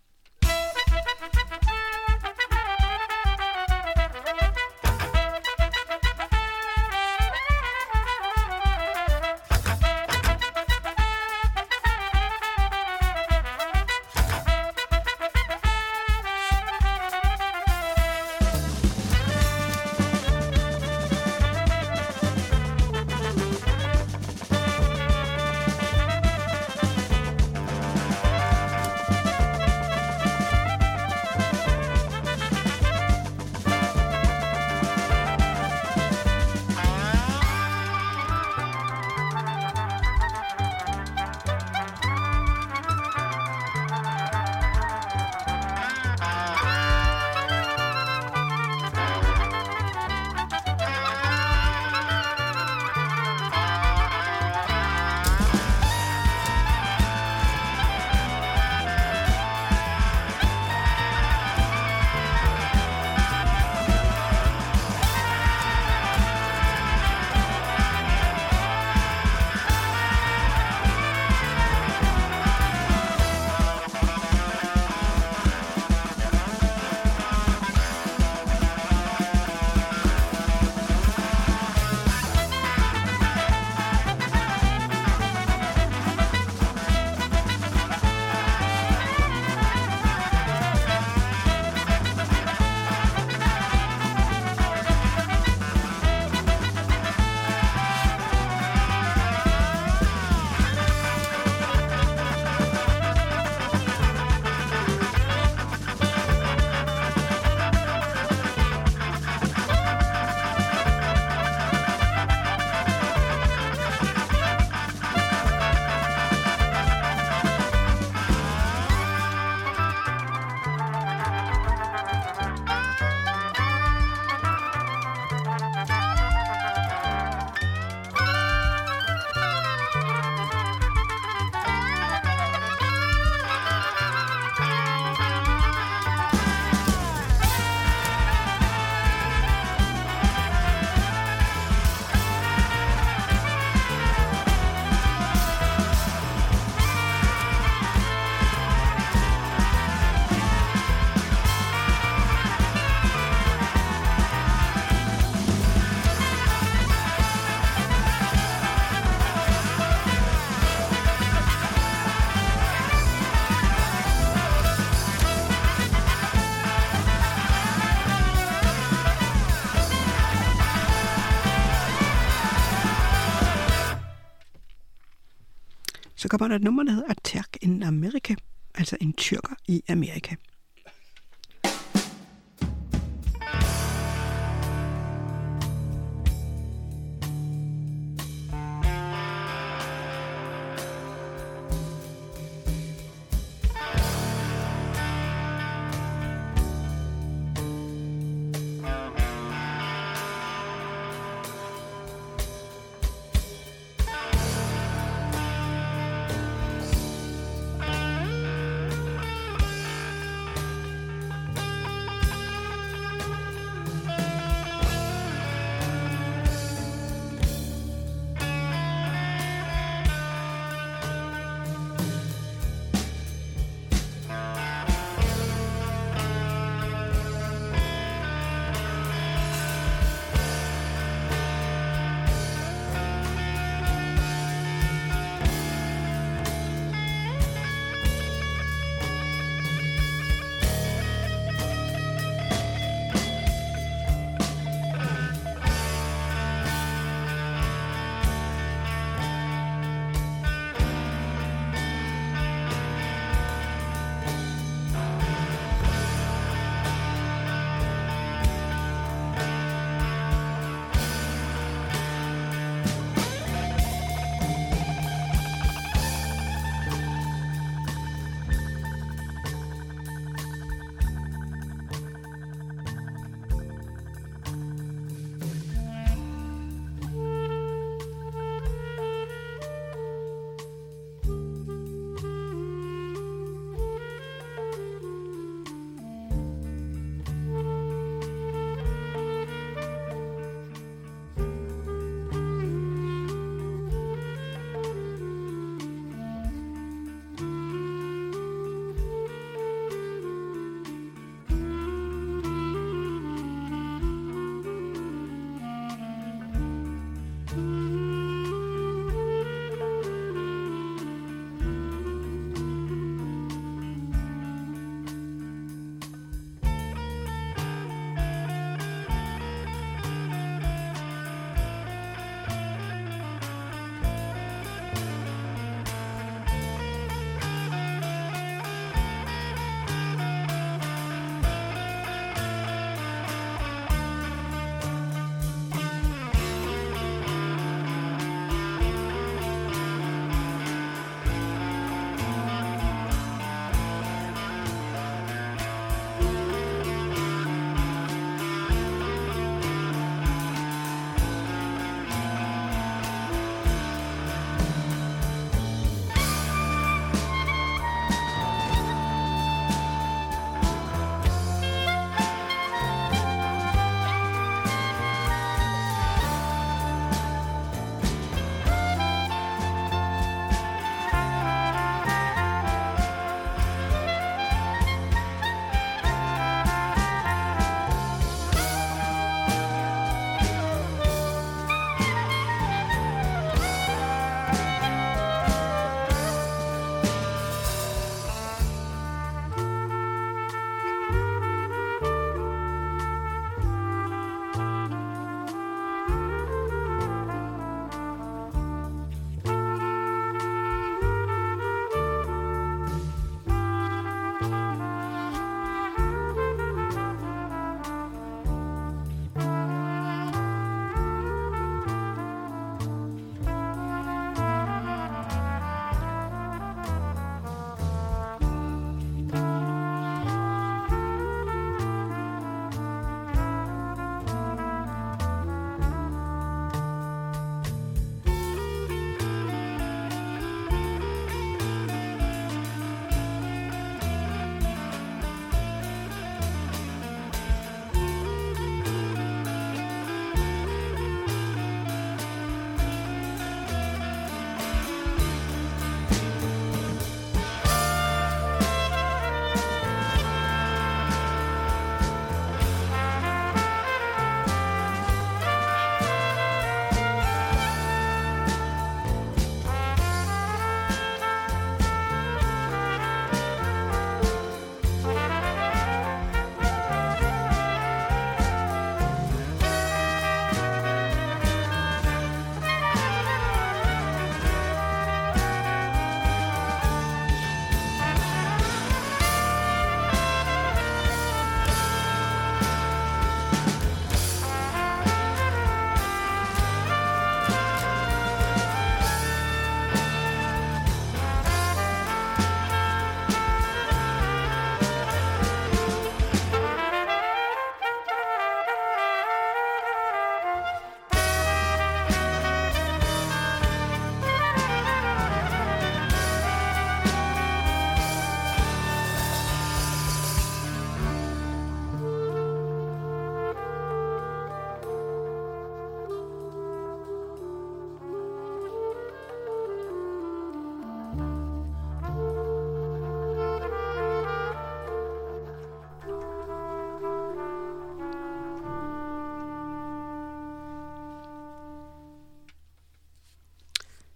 Så kommer der et nummer, der hedder Attack in America, altså en tyrker i Amerika.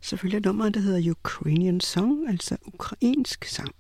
selvfølgelig nummeret, der hedder Ukrainian Song, altså ukrainsk sang.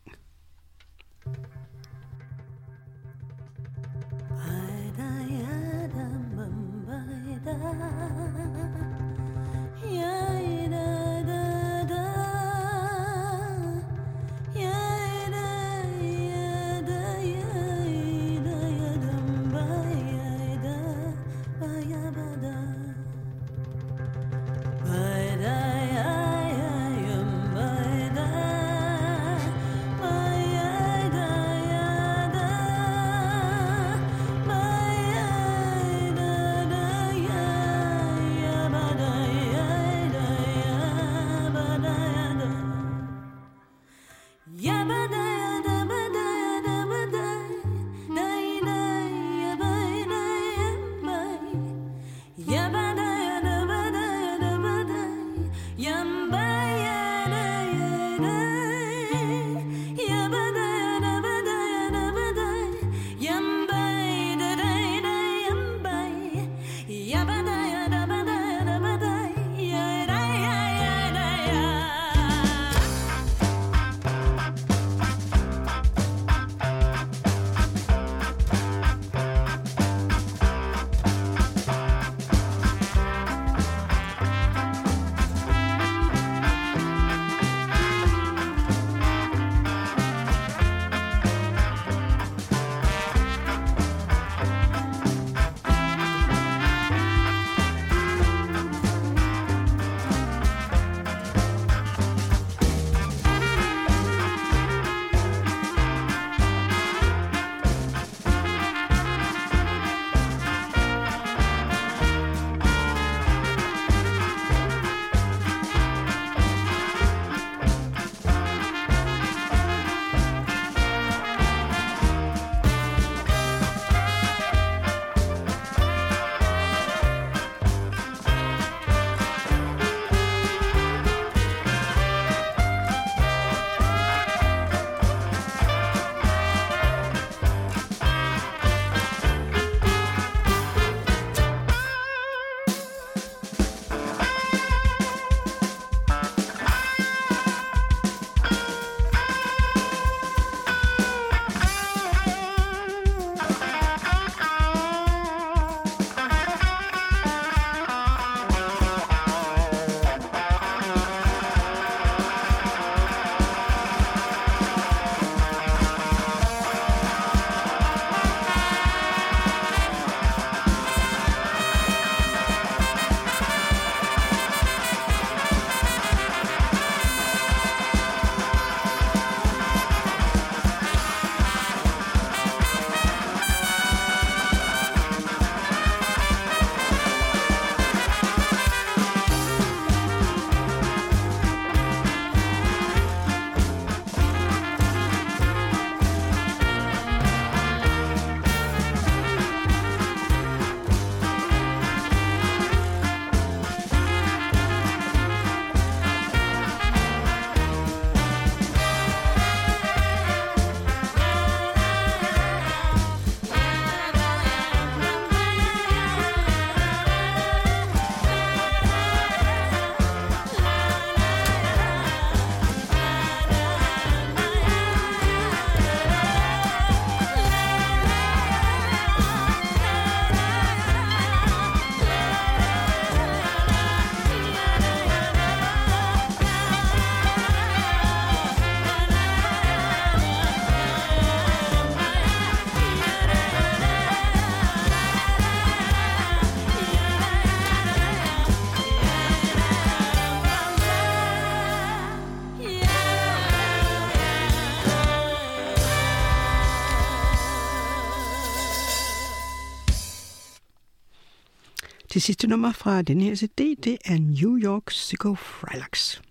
Det sidste nummer fra den her C D, det er New York Psycho Frylox.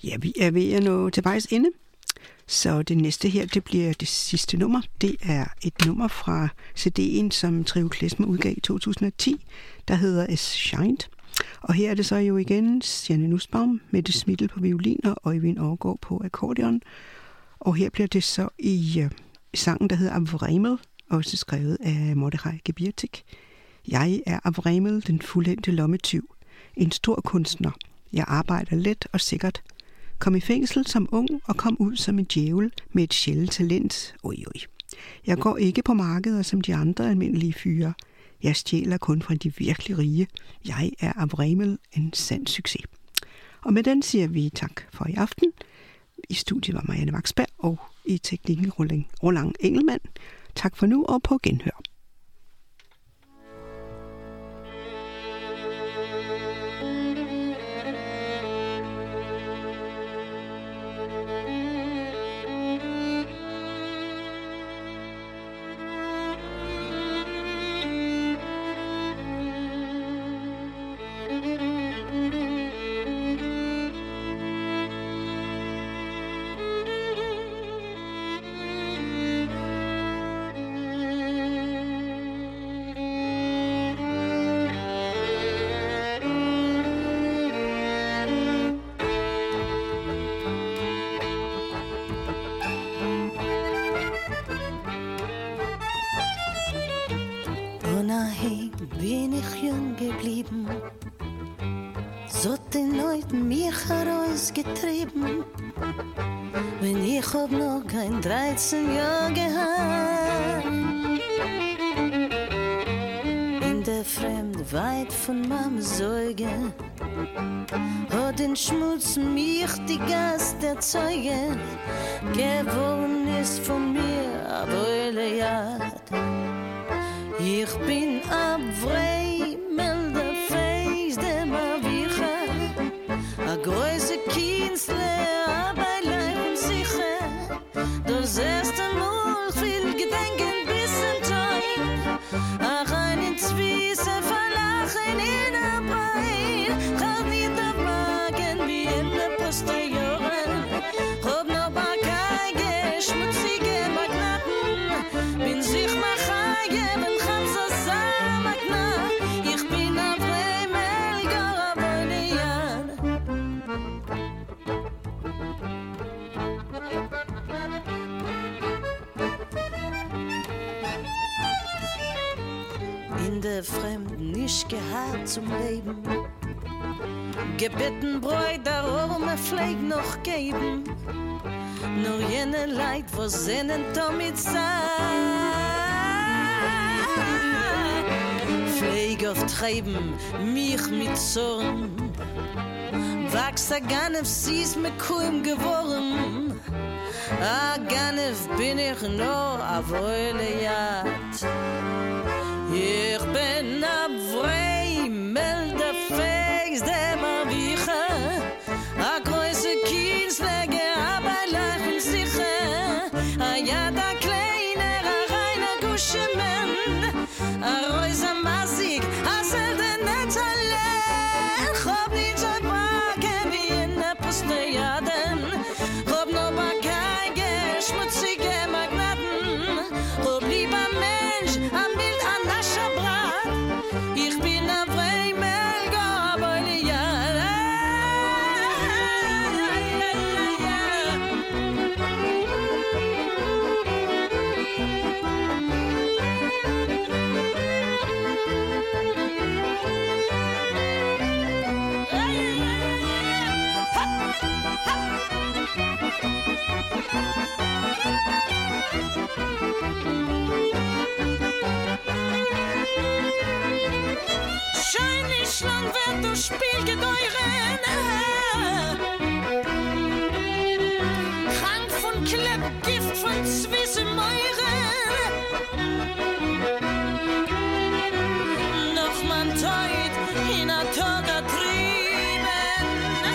Ja, vi er ved at nå til vejs ende. Så det næste her, det bliver det sidste nummer. Det er et nummer fra C D'en, som Trio Klezmer udgav i to tusind og ti, der hedder As Shined. Og her er det så jo igen Janne Nussbaum, Mette Schmidl på violin og Øjvind Overgaard på akkordeon. Og her bliver det så i uh, sangen, der hedder Avremel, også skrevet af Mordechai Gebirtik. Jeg er Avremel, den fuldendte lommetyv. En stor kunstner. Jeg arbejder let og sikkert. Kom i fængsel som ung og kom ud som en djævel med et sjældent talent. Oj, oj. Jeg går ikke på markeder som de andre almindelige fyre. Jeg stjæler kun fra de virkelig rige. Jeg er Avremel, en sand succes. Og med den siger vi tak for i aften. I studiet var Marianne Vaksberg og i teknikken Roland Engelmann. Tak for nu og på genhør. Bin ich jung geblieben, so den Leuten mich herausgetrieben, wenn ich hab noch kein dreizehn Jahr gehabt. In der Fremde, weit von meinem Säuge, hat den Schmutz mich die Gast erzeugen, geworden ist von mir a Beule Jad. Ich bin Avremel, der Feist, der Mavicha, a größe Künstler, aber leib und sicher. Das erste Mal viel Gedenken bis zum Teil, ach einen Zwiese verlachen in der Bein, halt nicht auf Magen wie in der Postillon, hab noch mal keine schmutzige Magnaten, bin sich mal geben. Fremden nicht gehabt zum Leben, gebeten Bräut der Arme Pfleg noch geben, nur jene Leid, wo sinnen damit sein. Pfleg auftreiben mich mit Zorn, wachs a Ganef, sie's mit Kuhm geworden, a Ganef bin ich nur a Wohle Jad. Ich bin Avremel, der Feist, der Mavicha, a größe Künstler, aber lachen sicher, a ja da kleiner, a reiner Guschemann, a reuser Massig, a seltener Talent, hab nicht so Wagen wie in der Postillon, hab noch mal keine schmutzige Magnaten, hab lieber Mensch, am Bild an ich bin Avremel, Gabele, ja, lang wird das Spiel gedeuren, krank von Klepp, Gift von Zwisse Meuren, noch man teut in a Toga trieben,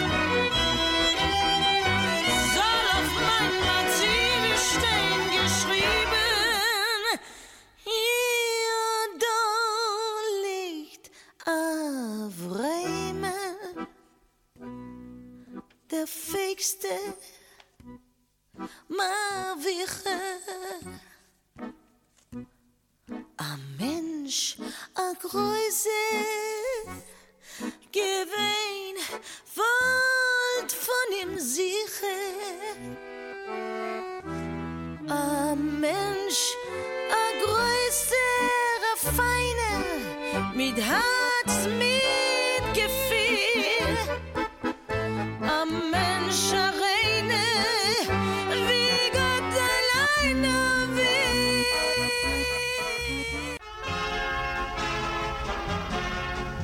soll auf mein Massive stehen geschrieben, hier da liegt Avremel, der fegste, ma wiche. A Mensch, a Größe, gewein, wollt von ihm sicher. A Mensch, a Größe, a Feine, mit Herz, mit Gefühl.